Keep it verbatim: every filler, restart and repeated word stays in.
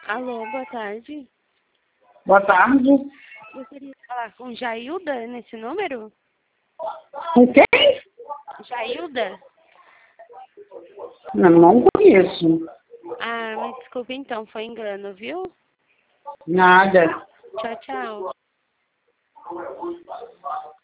Alô, boa tarde. Boa tarde. Gostaria de falar com Jailda nesse número? Com quem? Jailda? Não, não conheço. Ah, me desculpe então, foi engano, viu? Nada. Tchau, tchau.